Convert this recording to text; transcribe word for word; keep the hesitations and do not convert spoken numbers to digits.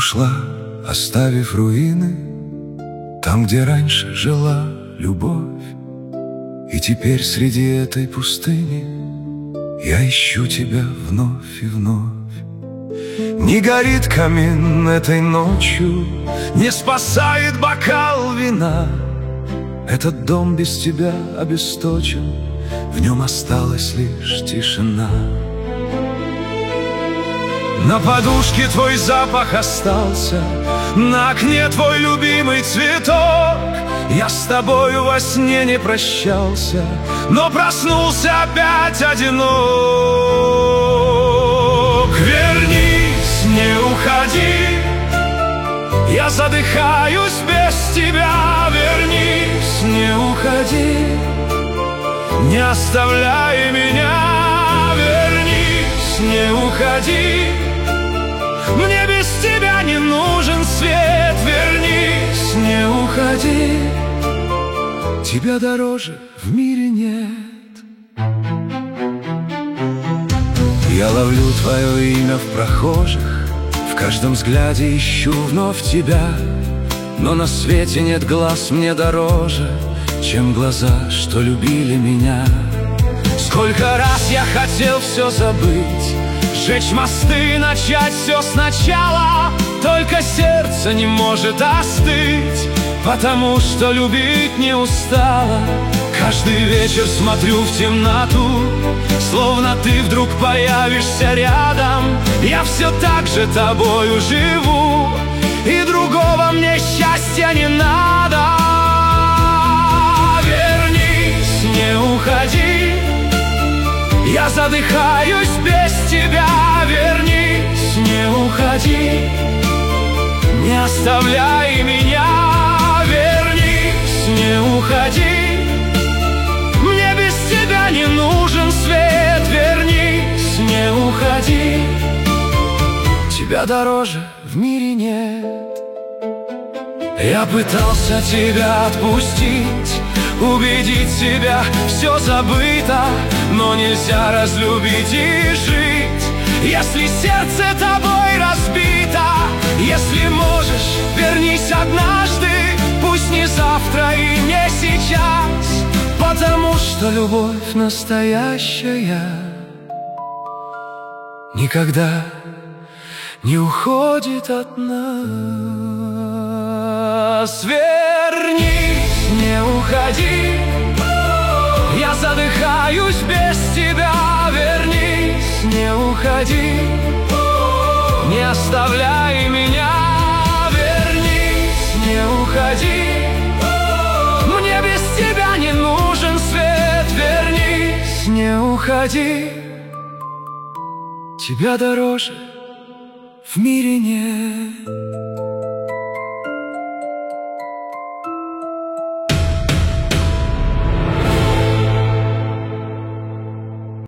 ушла, оставив руины там, где раньше жила любовь. И теперь среди этой пустыни я ищу тебя вновь и вновь. Не горит камин этой ночью, не спасает бокал вина. Этот дом без тебя обесточен, в нем осталась лишь тишина. На подушке твой запах остался, на окне твой любимый цветок. Я с тобою во сне не прощался, но проснулся опять одинок. Вернись, не уходи, я задыхаюсь без тебя. Вернись, не уходи, не оставляй меня. Вернись, не уходи, мне без тебя не нужен свет. Вернись, не уходи, тебя дороже в мире нет. Я ловлю твое имя в прохожих, в каждом взгляде ищу вновь тебя. Но на свете нет глаз мне дороже, чем глаза, что любили меня. Сколько раз я хотел все забыть, сжечь мосты, начать все сначала. Только сердце не может остыть, потому что любить не устала. Каждый вечер смотрю в темноту, словно ты вдруг появишься рядом. Я все так же тобою живу, и другого мне счастья не надо. Вернись, не уходи, я задыхаюсь без тебя. Вернись, не уходи, не оставляй меня. Вернись, не уходи, мне без тебя не нужен свет. Вернись, не уходи, тебя дороже в мире нет. Я пытался тебя отпустить, убедить себя, все забыто, но нельзя разлюбить и жить, если сердце тобой разбито. Если можешь, вернись однажды, пусть не завтра и не сейчас, потому что любовь настоящая никогда не уходит от нас. Вернись, не уходи, я задыхаюсь без тебя. Вернись, не уходи, не оставляй меня. Вернись, не уходи, мне без тебя не нужен свет. Вернись, не уходи, тебя дороже в мире нет.